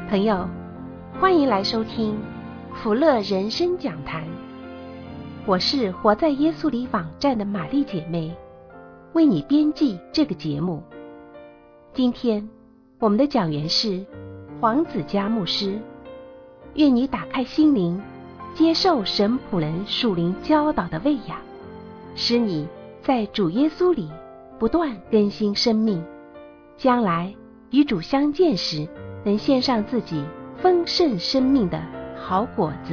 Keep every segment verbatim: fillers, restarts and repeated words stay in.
朋友，欢迎来收听福乐人生讲坛。我是活在耶稣里网站的玛丽姐妹，为你编辑这个节目。今天我们的讲员是黄子佳牧师，愿你打开心灵，接受神仆人属灵教导的喂养，使你在主耶稣里不断更新生命，将来与主相见时，能献上自己丰盛生命的好果子。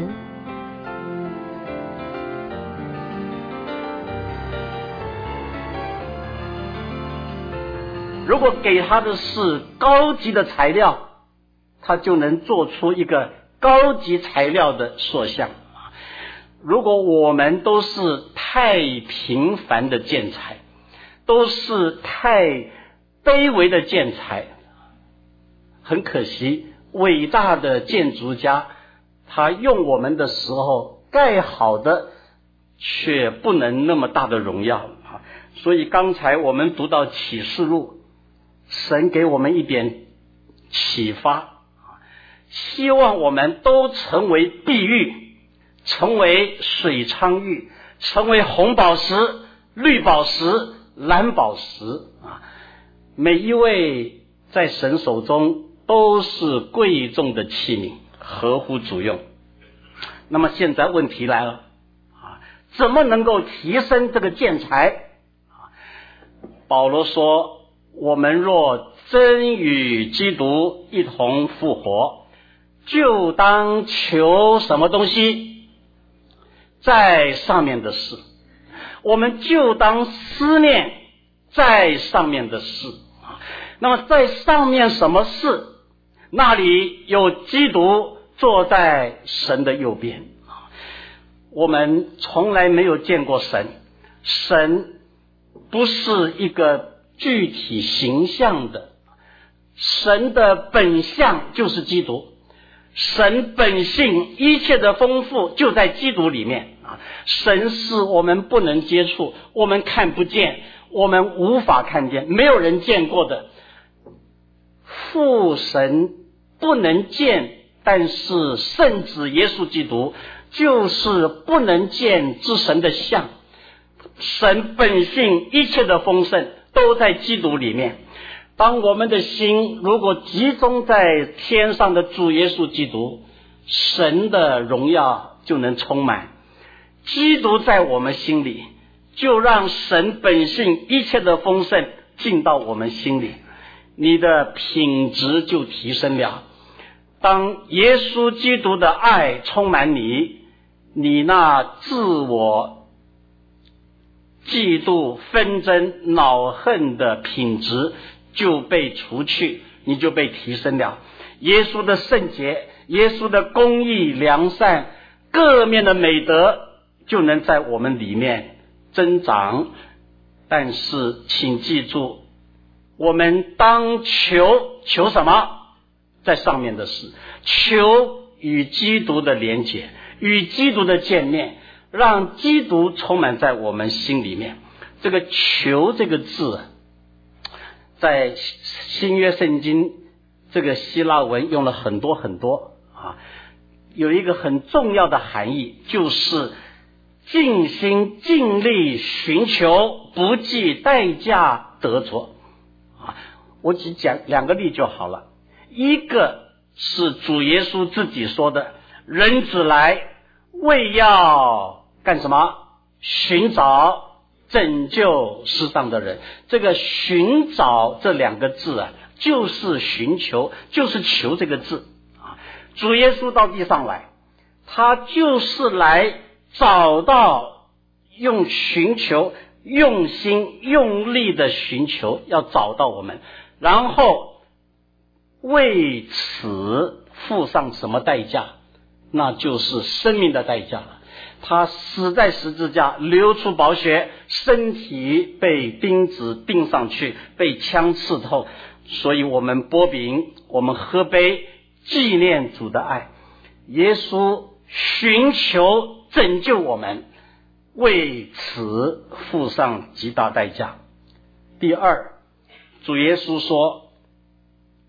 如果给他的是高级的材料，他就能做出一个高级材料的塑像。如果我们都是太平凡的建材，都是太卑微的建材，很可惜，伟大的建筑家他用我们的时候盖好的却不能那么大的荣耀。所以刚才我们读到启示录，神给我们一点启发，希望我们都成为碧玉，成为水苍玉，成为红宝石、绿宝石、蓝宝石啊！每一位在神手中都是贵重的器皿，合乎主用。那么现在问题来了啊，怎么能够提升这个建材啊？保罗说，我们若真与基督一同复活，就当求什么东西？在上面的事。我们就当思念在上面的事。那么在上面什么事？那里有基督坐在神的右边。我们从来没有见过神，神不是一个具体形象的，神的本相就是基督，神本性一切的丰富就在基督里面啊！神是我们不能接触，我们看不见，我们无法看见，没有人见过的。父神不能见，但是圣子耶稣基督就是不能见之神的像。神本性一切的丰盛都在基督里面。当我们的心如果集中在天上的主耶稣基督，神的荣耀就能充满。基督在我们心里，就让神本性一切的丰盛进到我们心里，你的品质就提升了。当耶稣基督的爱充满你，你那自我嫉妒、纷争、恼恨的品质就被除去，你就被提升了。耶稣的圣洁，耶稣的公义、良善，各面的美德就能在我们里面增长。但是请记住，我们当求求什么？在上面的事，求与基督的连结，与基督的见面，让基督充满在我们心里面。这个求这个字，在新约圣经这个希腊文用了很多很多啊，有一个很重要的含义，就是尽心尽力寻求，不计代价得着啊。我只讲两个例就好了。一个是主耶稣自己说的，人子来为要干什么？寻找拯救世上的人。这个寻找这两个字啊，就是寻求，就是求这个字啊。主耶稣到地上来，他就是来找到，用寻求，用心用力的寻求，要找到我们，然后为此付上什么代价？那就是生命的代价了。他死在十字架，流出宝血，身体被钉子钉上去，被枪刺透。所以我们擘饼，我们喝杯，纪念主的爱。耶稣寻求拯救我们，为此付上极大代价。第二，主耶稣说，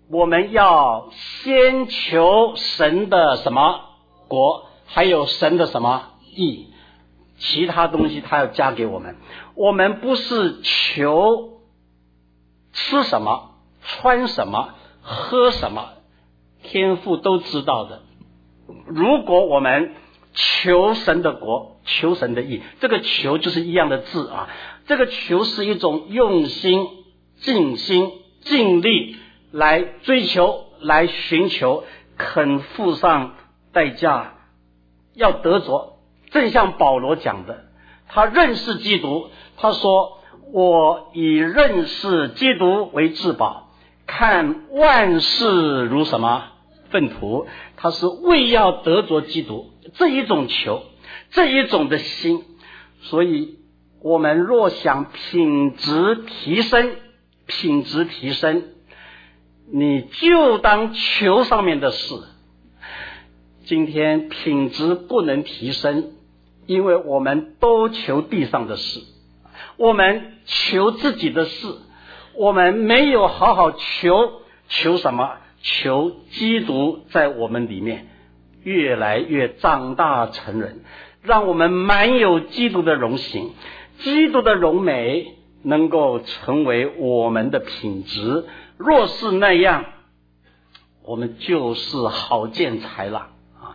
我们要先求神的什么国，还有神的什么义，其他东西他要加给我们。我们不是求吃什么穿什么喝什么，天父都知道的。如果我们求神的国，求神的义，这个求就是一样的字啊，这个求是一种用心尽心尽力来追求，来寻求，肯付上代价，要得着。正像保罗讲的，他认识基督，他说我以认识基督为至宝，看万事如什么粪土。他是为要得着基督，这一种求，这一种的心。所以我们若想品质提升，品质提升，你就当求上面的事。今天品质不能提升，因为我们都求地上的事，我们求自己的事，我们没有好好求。求什么？求基督在我们里面越来越长大成人，让我们满有基督的荣行，基督的荣美能够成为我们的品质。若是那样，我们就是好建材了啊！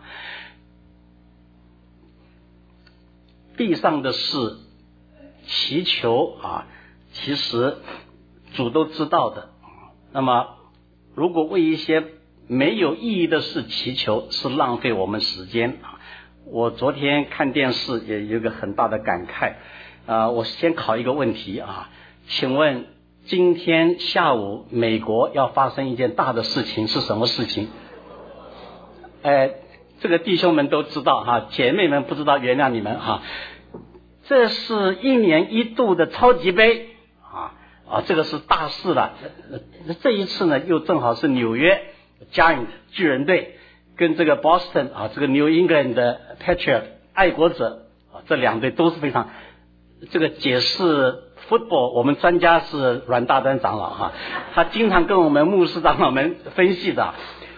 地上的事祈求啊，其实主都知道的。那么如果为一些没有意义的事祈求，是浪费我们时间啊！我昨天看电视也有一个很大的感慨啊！我先考一个问题啊，请问今天下午美国要发生一件大的事情是什么事情？哎，这个弟兄们都知道哈，姐妹们不知道原谅你们哈。这是一年一度的超级杯啊啊，这个是大事了。这一次呢，又正好是纽约 Giant 巨人队跟这个 Boston 啊，这个 New England 的 Patriot 爱国者啊，这两队都是非常这个解释 football， 我们专家是阮大丹长老哈，他经常跟我们牧师长老们分析的。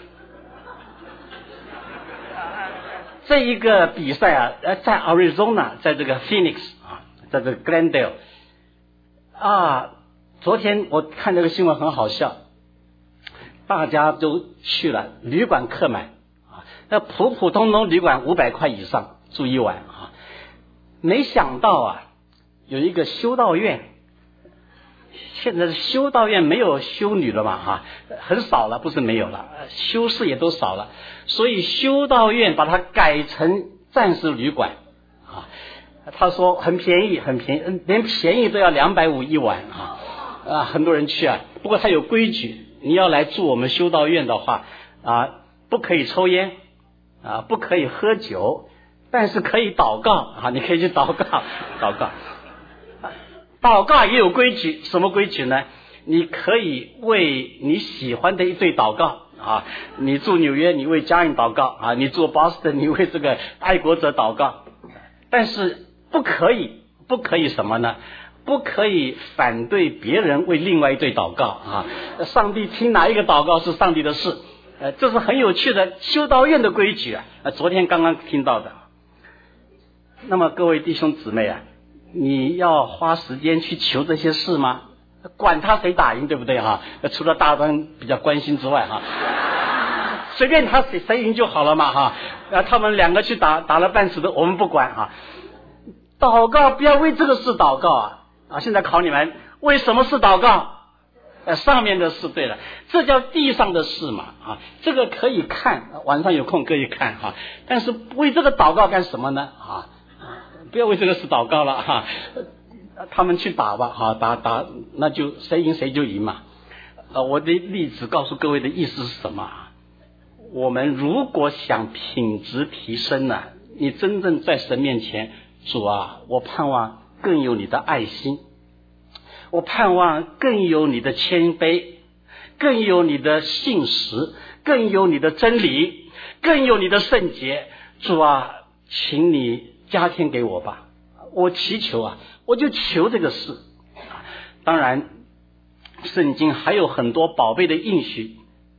这一个比赛啊，在 Arizona， 在这个 Phoenix 啊，在这个 Glendale 啊，昨天我看这个新闻很好笑，大家都去了，旅馆客满啊，那普普通通旅馆五百块以上住一晚啊，没想到啊，有一个修道院，现在修道院没有修女了嘛哈，很少了，不是没有了，修士也都少了，所以修道院把它改成暂时旅馆啊。他说很便宜，很便宜，连便宜都要两百五一晚啊啊，很多人去啊。不过他有规矩，你要来住我们修道院的话啊，不可以抽烟啊，不可以喝酒，但是可以祷告啊，你可以去祷告，祷告。祷告也有规矩，什么规矩呢？你可以为你喜欢的一队祷告啊，你住纽约，你为家人祷告啊，你住 Boston， 你为这个爱国者祷告。但是不可以，不可以什么呢？不可以反对别人为另外一队祷告啊！上帝听哪一个祷告是上帝的事，呃，这是很有趣的修道院的规矩啊！呃，昨天刚刚听到的。那么各位弟兄姊妹啊，你要花时间去求这些事吗？管他谁打赢，对不对哈？除了大班比较关心之外哈，随便他谁谁赢就好了嘛哈。啊，他们两个去打打了半死的，我们不管哈。祷告不要为这个事祷告啊！啊，现在考你们，为什么是祷告？呃，上面的事对了，这叫地上的事嘛啊，这个可以看，晚上有空可以看哈。但是为这个祷告干什么呢啊？不要为这个事祷告了哈，他们去打吧哈，打打那就谁赢谁就赢嘛。呃，我的例子告诉各位的意思是什么？我们如果想品质提升呢、啊，你真正在神面前，主啊，我盼望更有你的爱心，我盼望更有你的谦卑，更有你的信实，更有你的真理，更有你的圣洁。主啊，请你加添给我吧，我祈求啊，我就求这个事。当然圣经还有很多宝贝的应许，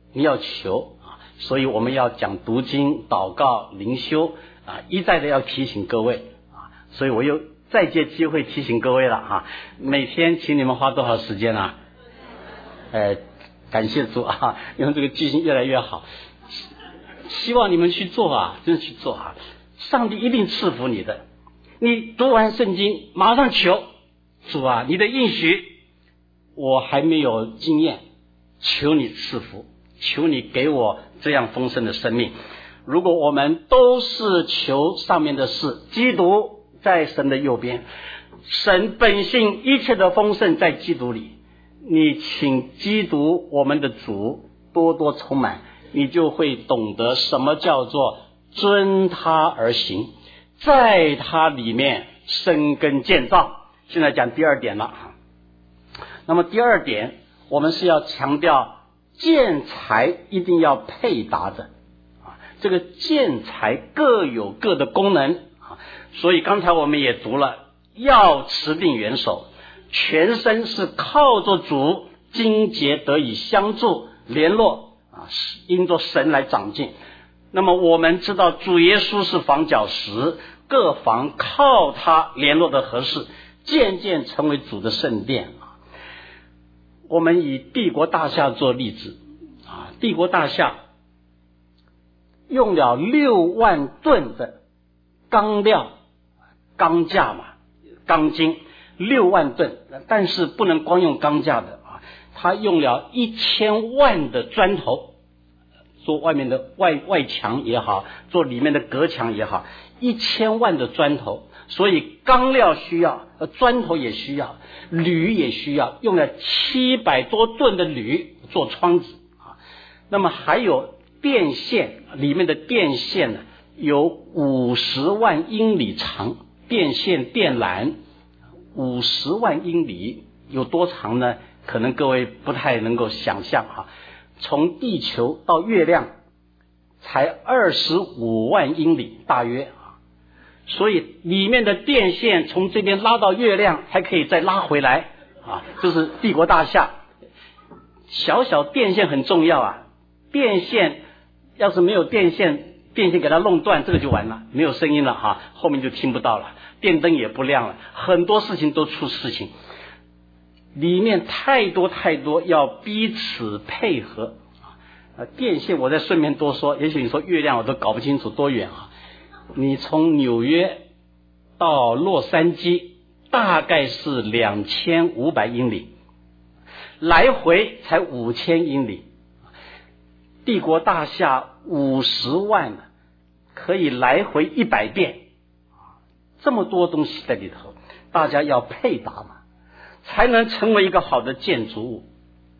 你要求啊，所以我们要讲读经、祷告、灵修啊，一再的要提醒各位啊，所以我又再借机会提醒各位了哈、啊，每天请你们花多少时间啊？呃，感谢主啊，因为这个记性越来越好，希望你们去做啊，真的去做啊，上帝一定赐福你的。你读完圣经马上求主啊，你的应许我还没有经验，求你赐福，求你给我这样丰盛的生命。如果我们都是求上面的事，基督在神的右边，神本性一切的丰盛在基督里，你请基督我们的主多多充满，你就会懂得什么叫做遵他而行，在他里面生根建造。现在讲第二点了。那么第二点，我们是要强调建材一定要配搭的啊，这个建材各有各的功能啊，所以刚才我们也读了，要持定元首，全身是靠着主经节得以相助联络啊，因着神来长进。那么我们知道主耶稣是房角石，各房靠他联络的合适，渐渐成为主的圣殿。我们以帝国大厦做例子啊，帝国大厦用了六万吨的钢料、钢架嘛，钢筋六万吨，但是不能光用钢架的啊，它用了一千万的砖头，做外面的外外墙也好，做里面的隔墙也好，一千万的砖头，所以钢料需要，砖头也需要，铝也需要，用了七百多吨的铝做窗子啊。那么还有电线，里面的电线呢有五十万英里长，电线电缆五十万英里有多长呢？可能各位不太能够想象啊。从地球到月亮才二十五万英里大约啊，所以里面的电线从这边拉到月亮还可以再拉回来啊，这是帝国大厦。小小电线很重要啊，电线要是没有电线，电线给它弄断，这个就完了，没有声音了哈，后面就听不到了，电灯也不亮了，很多事情都出事情。里面太多太多要彼此配合啊！电线我再顺便多说，也许你说月亮我都搞不清楚多远啊！你从纽约到洛杉矶大概是两千五百英里，来回才五千英里。帝国大厦五十万可以来回一百遍，这么多东西在里头，大家要配搭嘛，才能成为一个好的建筑物。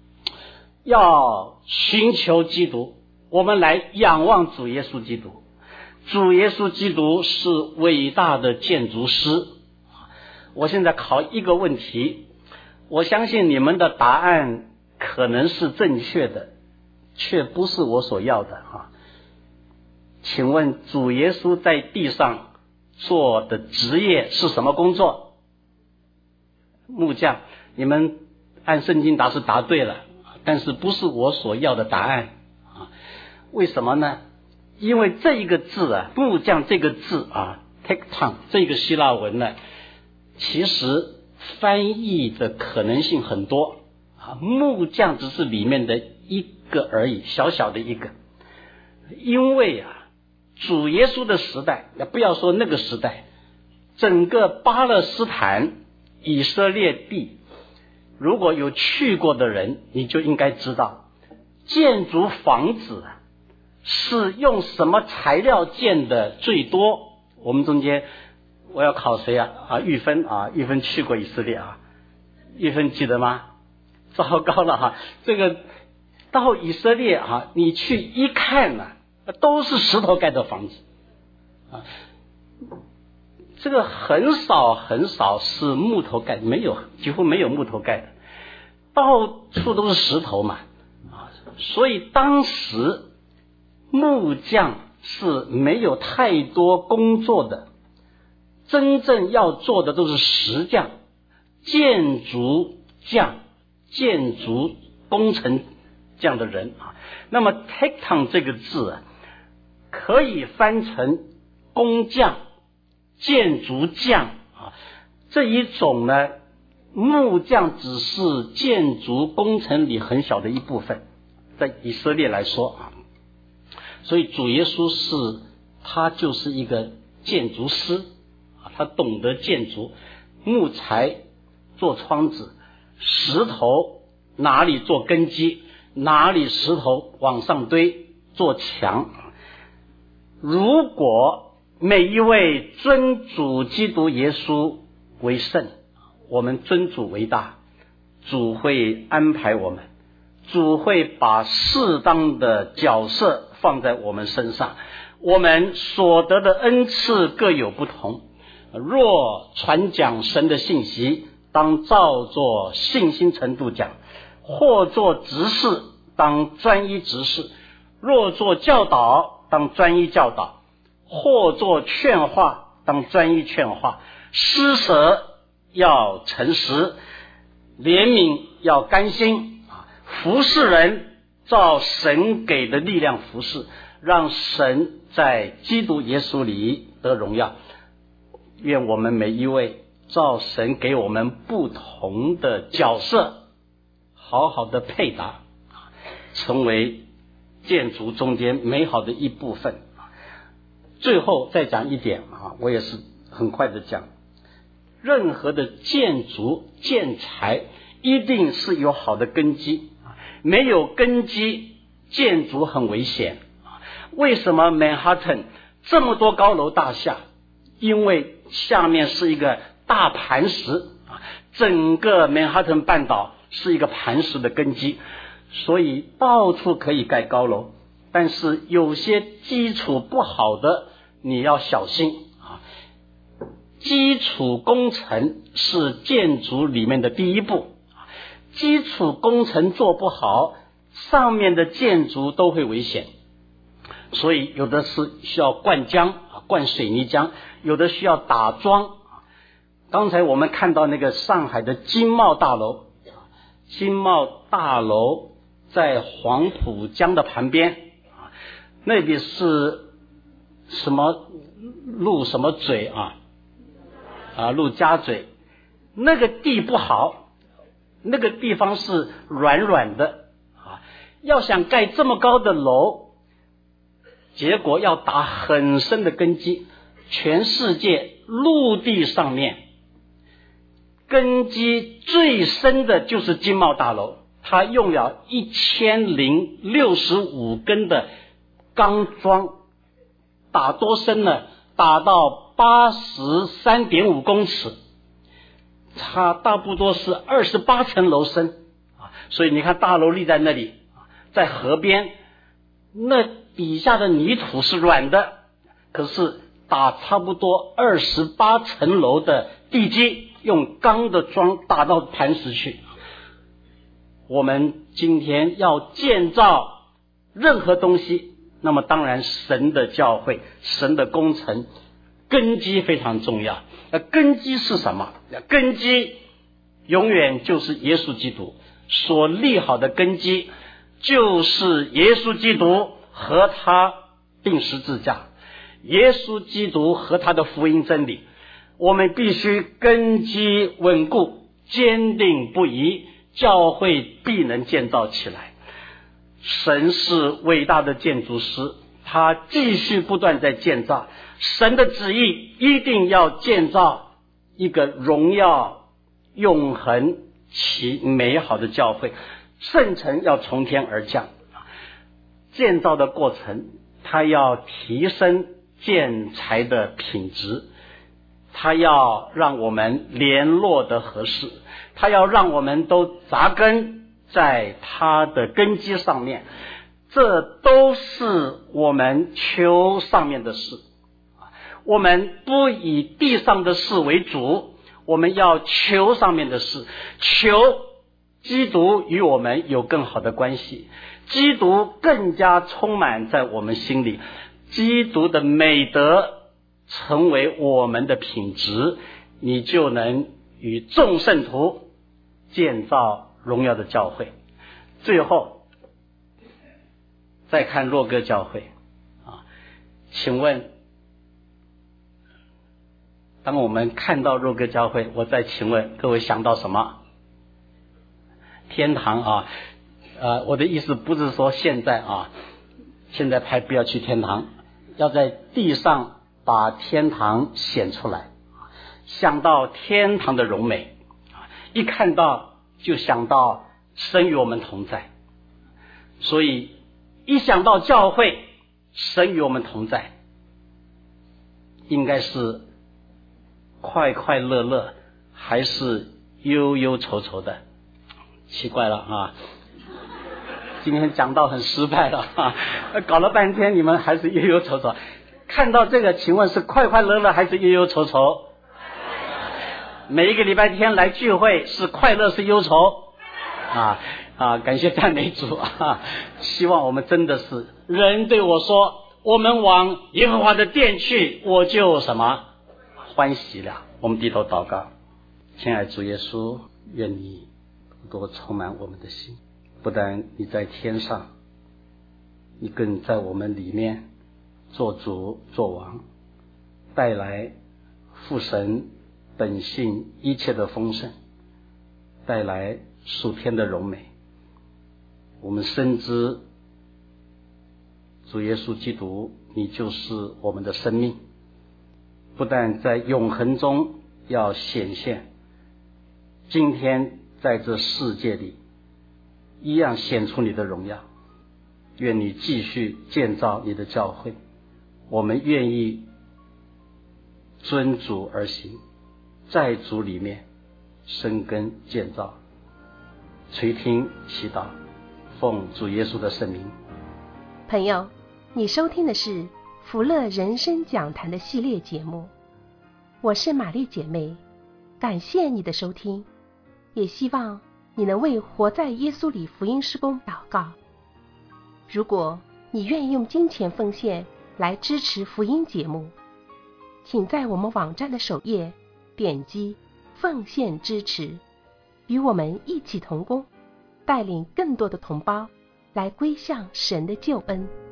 要寻求基督，我们来仰望主耶稣基督。主耶稣基督是伟大的建筑师。我现在考一个问题，我相信你们的答案可能是正确的，却不是我所要的啊。请问主耶稣在地上做的职业是什么工作？木匠。你们按圣经答是答对了，但是不是我所要的答案啊？为什么呢？因为这一个字啊，木匠这个字啊 tekton 这个希腊文呢，其实翻译的可能性很多啊，木匠只是里面的一个而已，小小的一个。因为啊，主耶稣的时代，不要说那个时代，整个巴勒斯坦以色列地，如果有去过的人，你就应该知道，建筑房子是用什么材料建的最多。我们中间我要考谁啊？啊，玉芬啊，玉芬去过以色列啊，玉芬记得吗？糟糕了哈，这个到以色列啊，你去一看呢、啊，都是石头盖的房子啊，这个很少很少是木头盖，没有，几乎没有木头盖的，到处都是石头嘛啊，所以当时木匠是没有太多工作的，真正要做的都是石匠、建筑匠、建筑工程这样的人啊。那么 tecton 这个字啊，可以翻成工匠、建筑匠啊，这一种呢，木匠只是建筑工程里很小的一部分，在以色列来说啊，所以主耶稣是他就是一个建筑师啊，他懂得建筑，木材做窗子，石头哪里做根基，哪里石头往上堆做墙。如果每一位尊主基督耶稣为圣，我们尊主为大，主会安排我们，主会把适当的角色放在我们身上，我们所得的恩赐各有不同。若传讲神的信息，当照作信心程度讲；或做执事，当专一执事；若做教导，当专一教导；或做劝化，当专一劝化；施舍要诚实，怜悯要甘心，服侍人照神给的力量服侍，让神在基督耶稣里得荣耀。愿我们每一位照神给我们不同的角色，好好的配搭，成为建筑中间美好的一部分。最后再讲一点啊，我也是很快的讲，任何的建筑建材一定是有好的根基，没有根基建筑很危险。为什么曼哈顿这么多高楼大厦？因为下面是一个大磐石，整个曼哈顿半岛是一个磐石的根基，所以到处可以盖高楼。但是有些基础不好的你要小心啊！基础工程是建筑里面的第一步，基础工程做不好，上面的建筑都会危险。所以有的是需要灌浆，灌水泥浆，有的需要打桩。刚才我们看到那个上海的金茂大楼，金茂大楼在黄浦江的旁边，那里是什么陆什么嘴啊啊陆家嘴，那个地不好，那个地方是软软的啊，要想盖这么高的楼，结果要打很深的根基。全世界陆地上面根基最深的就是金茂大楼，它用了一千零六十五根的钢桩，打多深呢？打到八十三点五公尺，它大不多是二十八层楼深啊！所以你看大楼立在那里，在河边，那底下的泥土是软的，可是打差不多二十八层楼的地基，用钢的桩打到磐石去。我们今天要建造任何东西，那么当然神的教会，神的工程根基非常重要。那根基是什么？根基永远就是耶稣基督，所立好的根基就是耶稣基督和他钉十字架，耶稣基督和他的福音真理，我们必须根基稳固，坚定不移，教会必能建造起来。神是伟大的建筑师，他继续不断在建造，神的旨意一定要建造一个荣耀永恒其美好的教会，圣城要从天而降。建造的过程，他要提升建材的品质，他要让我们联络的合适，他要让我们都扎根在他的根基上面，这都是我们求上面的事。我们不以地上的事为主，我们要求上面的事，求基督与我们有更好的关系，基督更加充满在我们心里，基督的美德成为我们的品质，你就能与众圣徒建造荣耀的教会。最后再看若哥教会啊，请问，当我们看到若哥教会，我再请问各位想到什么？天堂啊，呃，我的意思不是说现在啊，现在还不要去天堂，要在地上把天堂显出来，想到天堂的荣美，一看到就想到神与我们同在，所以一想到教会，神与我们同在，应该是快快乐乐还是忧忧愁愁的？奇怪了啊！今天讲道很失败了啊，搞了半天你们还是忧忧愁愁。看到这个，请问是快快乐乐还是忧忧愁愁？每一个礼拜天来聚会是快乐是忧愁？啊啊！感谢赞美主啊！希望我们真的是，人对我说，我们往耶和华的殿去，我就什么欢喜了。我们低头祷告，亲爱的主耶稣，愿你多充满我们的心，不但你在天上，你更在我们里面做主做王，带来父神本性一切的丰盛，带来属天的荣美。我们深知主耶稣基督，你就是我们的生命，不但在永恒中要显现，今天在这世界里一样显出你的荣耀。愿你继续建造你的教会，我们愿意遵主而行，在主里面生根建造。垂听祈祷，奉主耶稣的圣名。 朋友，你收听的是福乐人生讲坛的系列节目，我是玛丽姐妹，感谢你的收听，也希望你能为活在耶稣里福音事工祷告。如果你愿意用金钱奉献来支持福音节目，请在我们网站的首页点击奉献支持，与我们一起同工，带领更多的同胞来归向神的救恩。